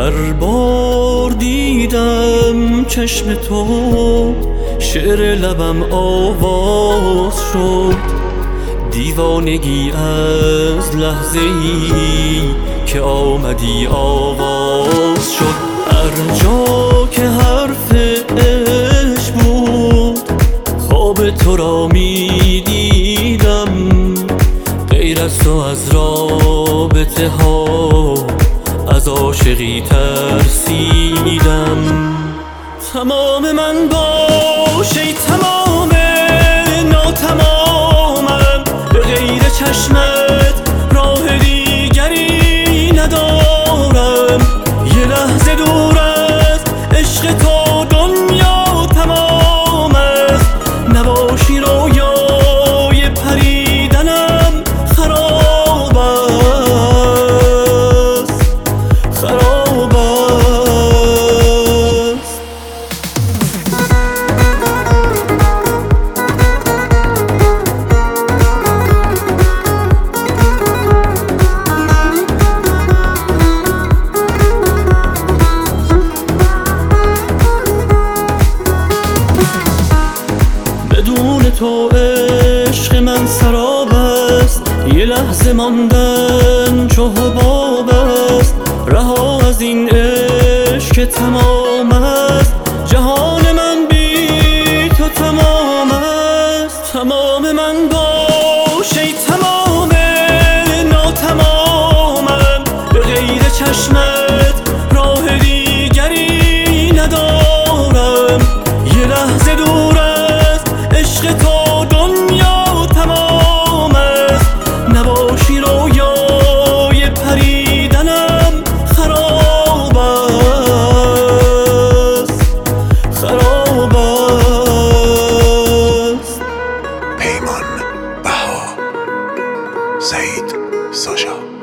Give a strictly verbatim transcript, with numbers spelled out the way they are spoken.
هر بار دیدم چشم تو شعر لبم آواز شد، دیوانگی از لحظه ای که آمدی آواز شد. هر جا که حرف عشق بود خواب تو را می دیدم، غیر از تو از رابطه ها از عاشقی ترسیدم. تمام من باش ای تمام ناتمامم، به غیر چشمت راه دیگری ندارم. یه لحظه دور از عشق تو دنیا تمام است، نباشی رویای پریدنم خراب است، خراب است. بدون تو عشق من سراب است، یه لحظه ماندن چو حباب است. رها از این عشق که تمام است، جهان من بی تو تمام است. تمام من باش ای تمام ناتمامم، به غیر چشمت راه دیگری ندارم. یه لحظه دور از عشق تو دنیا تمام است، نباشی رویای پریدنم خراب است، خراب است. پیمان بها، سعید ساشا.